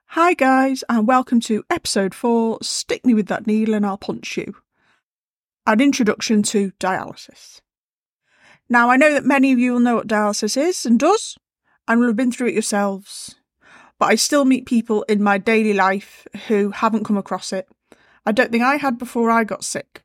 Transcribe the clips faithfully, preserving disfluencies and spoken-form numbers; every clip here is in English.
Hi guys, and welcome to episode four, Stick Me With That Needle and I'll Punch You. An introduction to dialysis. Now I know that many of you will know what dialysis is and does, and will have been through it yourselves, but I still meet people in my daily life who haven't come across it. I don't think I had before I got sick.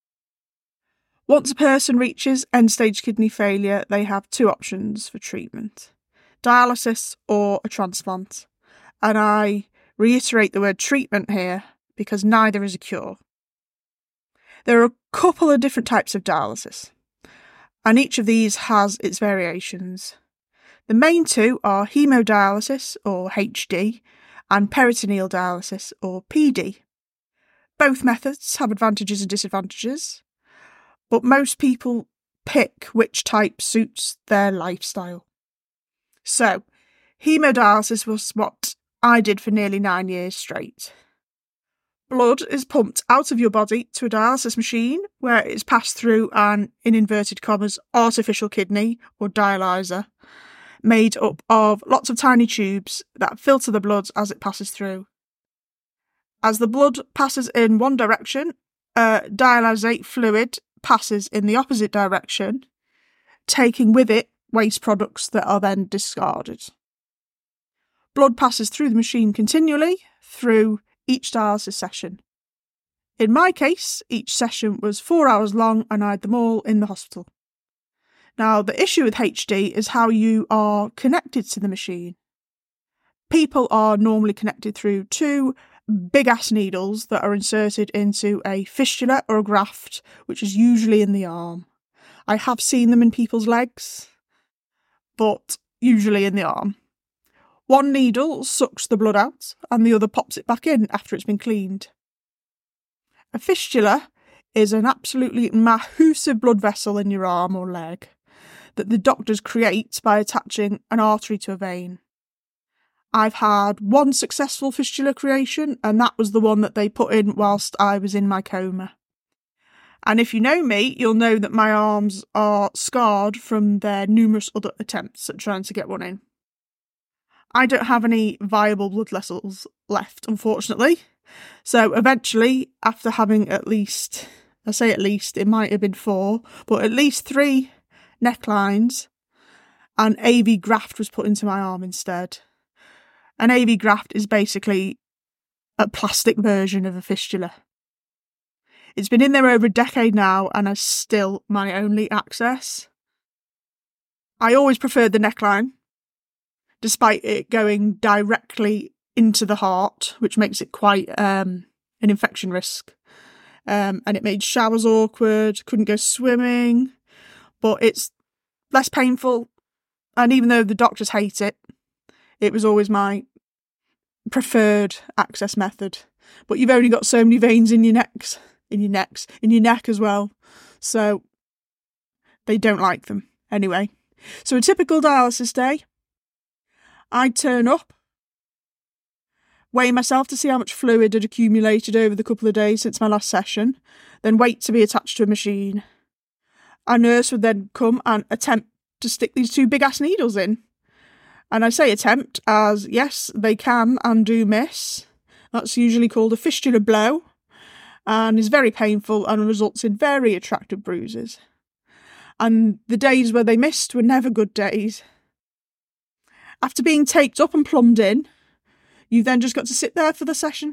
Once a person reaches end-stage kidney failure, they have two options for treatment: dialysis or a transplant. And I reiterate the word treatment here because neither is a cure. There are a couple of different types of dialysis, and each of these has its variations. The main two are hemodialysis, or H D, and peritoneal dialysis, or P D. Both methods have advantages and disadvantages, but most people pick which type suits their lifestyle. So, hemodialysis was what I did for nearly nine years straight. Blood is pumped out of your body to a dialysis machine where it is passed through an, in inverted commas, artificial kidney or dialyzer made up of lots of tiny tubes that filter the blood as it passes through. As the blood passes in one direction, a dialysate fluid passes in the opposite direction, taking with it waste products that are then discarded. Blood passes through the machine continually through each dialysis session. In my case, each session was four hours long and I had them all in the hospital. Now, the issue with H D is how you are connected to the machine. People are normally connected through two big-ass needles that are inserted into a fistula or a graft, which is usually in the arm. I have seen them in people's legs, but usually in the arm. One needle sucks the blood out and the other pops it back in after it's been cleaned. A fistula is an absolutely massive blood vessel in your arm or leg that the doctors create by attaching an artery to a vein. I've had one successful fistula creation, and that was the one that they put in whilst I was in my coma. And if you know me, you'll know that my arms are scarred from their numerous other attempts at trying to get one in. I don't have any viable blood vessels left, unfortunately. So eventually, after having at least, I say at least, it might have been four, but at least three necklines, an A V graft was put into my arm instead. An A V graft is basically a plastic version of a fistula. It's been in there over a decade now and is still my only access. I always preferred the neckline, despite it going directly into the heart, which makes it quite um, an infection risk. Um, and it made showers awkward, couldn't go swimming, but it's less painful. And even though the doctors hate it, it was always my preferred access method. But you've only got so many veins in your necks, in your necks, in your neck as well. So they don't like them. Anyway, so a typical dialysis day, I'd turn up, weigh myself to see how much fluid had accumulated over the couple of days since my last session, then wait to be attached to a machine. A nurse would then come and attempt to stick these two big-ass needles in. And I say attempt as, yes, they can and do miss. That's usually called a fistula blow and is very painful and results in very attractive bruises. And the days where they missed were never good days. After being taped up and plumbed in, you've then just got to sit there for the session,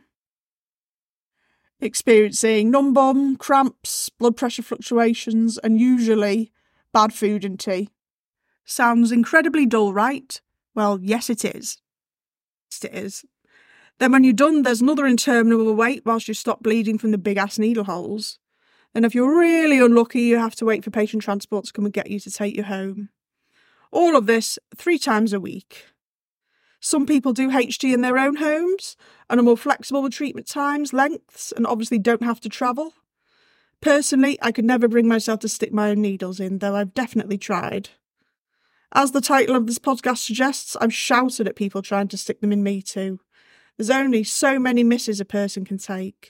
experiencing numbum, cramps, blood pressure fluctuations, and usually bad food and tea. Sounds incredibly dull, right? Well, yes it is. Yes, it is. Then when you're done, there's another interminable wait whilst you stop bleeding from the big-ass needle holes. And if you're really unlucky, you have to wait for patient transport to come and get you to take you home. All of this three times a week. Some people do H D in their own homes and are more flexible with treatment times, lengths, and obviously don't have to travel. Personally, I could never bring myself to stick my own needles in, though I've definitely tried. As the title of this podcast suggests, I've shouted at people trying to stick them in me too. There's only so many misses a person can take.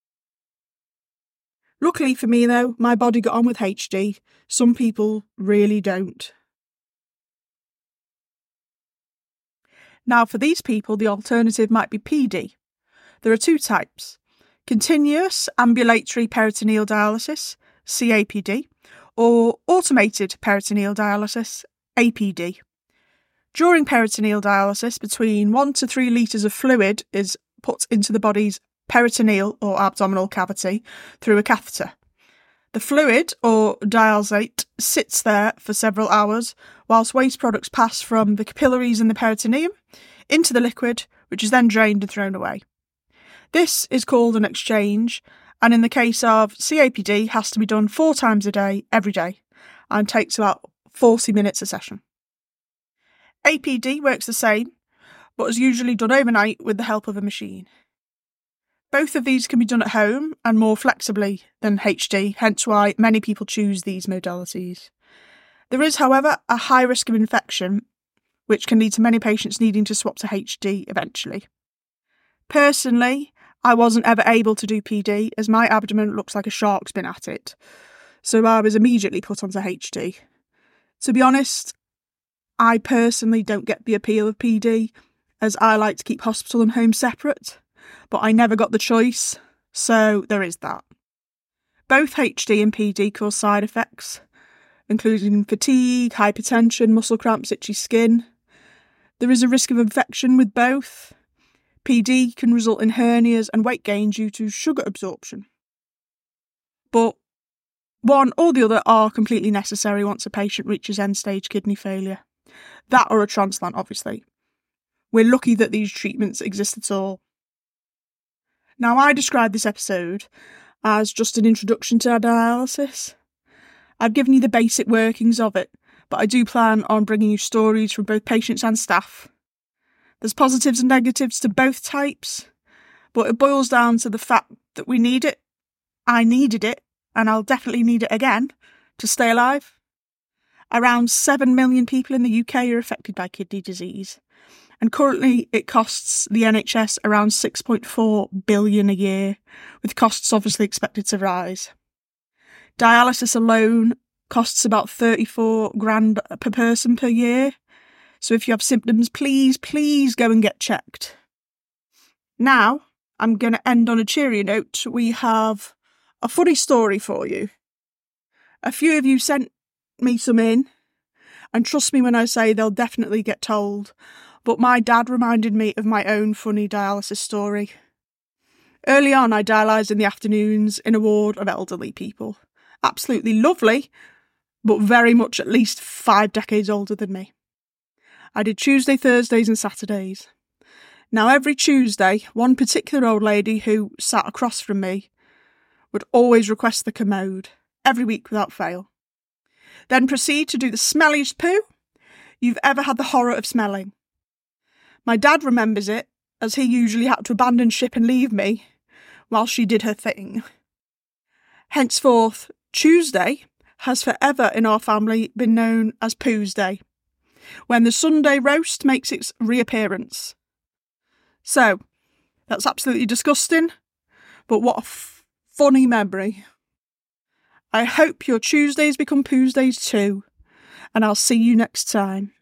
Luckily for me though, my body got on with H D. Some people really don't. Now, for these people, the alternative might be P D. There are two types: continuous ambulatory peritoneal dialysis, C A P D, or automated peritoneal dialysis, A P D. During peritoneal dialysis, between one to three litres of fluid is put into the body's peritoneal or abdominal cavity through a catheter. The fluid, or dialysate, sits there for several hours whilst waste products pass from the capillaries in the peritoneum into the liquid, which is then drained and thrown away. This is called an exchange, and in the case of C A P D, has to be done four times a day, every day, and takes about forty minutes a session. A P D works the same, but is usually done overnight with the help of a machine. Both of these can be done at home and more flexibly than H D, hence why many people choose these modalities. There is, however, a high risk of infection, which can lead to many patients needing to swap to H D eventually. Personally, I wasn't ever able to do P D as my abdomen looks like a shark's been at it, so I was immediately put onto H D. To be honest, I personally don't get the appeal of P D, as I like to keep hospital and home separate, but I never got the choice, so there is that. Both H D and P D cause side effects, including fatigue, hypertension, muscle cramps, itchy skin. There is a risk of infection with both. P D can result in hernias and weight gain due to sugar absorption. But one or the other are completely necessary once a patient reaches end-stage kidney failure. That or a transplant, obviously. We're lucky that these treatments exist at all. Now, I describe this episode as just an introduction to dialysis. I've given you the basic workings of it, but I do plan on bringing you stories from both patients and staff. There's positives and negatives to both types, but it boils down to the fact that we need it. I needed it, and I'll definitely need it again to stay alive. Around seven million people in the U K are affected by kidney disease, and currently it costs the N H S around six point four billion dollars a year, with costs obviously expected to rise. Dialysis alone costs about thirty-four grand per person per year, so if you have symptoms, please, please go and get checked. Now, I'm going to end on a cheery note. We have a funny story for you. A few of you sent me some in, and trust me when I say they'll definitely get told, but my dad reminded me of my own funny dialysis story. Early on, I dialysed in the afternoons in a ward of elderly people. Absolutely lovely, but very much at least five decades older than me. I did Tuesday, Thursdays and Saturdays. Now, every Tuesday, one particular old lady who sat across from me would always request the commode, every week without fail. Then proceed to do the smelliest poo you've ever had the horror of smelling. My dad remembers it, as he usually had to abandon ship and leave me while she did her thing. Henceforth, Tuesday has forever in our family been known as Poo's Day, when the Sunday roast makes its reappearance. So, that's absolutely disgusting, but what a f- funny memory. I hope your Tuesdays become Poo's Days too, and I'll see you next time.